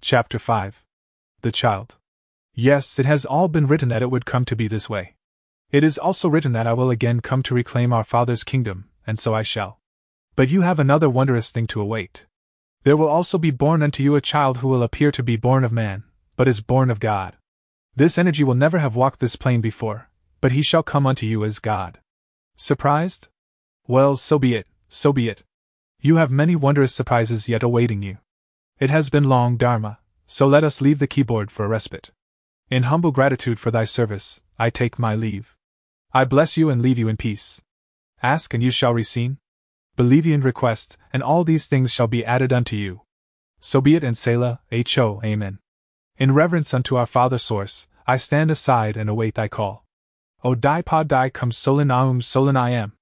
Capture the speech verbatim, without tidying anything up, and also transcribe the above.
Chapter five. The Child. Yes, it has all been written that it would come to be this way. It is also written that I will again come to reclaim our Father's kingdom, and so I shall. But you have another wondrous thing to await. There will also be born unto you a child who will appear to be born of man, but is born of God. This energy will never have walked this plane before, but he shall come unto you as God. Surprised? Well, so be it, so be it. You have many wondrous surprises yet awaiting you. It has been long, Dharma, so let us leave the keyboard for a respite. In humble gratitude for thy service, I take my leave. I bless you and leave you in peace. Ask and you shall receive. Believe ye and request, and all these things shall be added unto you. So be it, and Selah, Ho, Amen. In reverence unto our Father Source, I stand aside and await thy call. O Dai Pa Dai Cum Solin Aum Solin I am.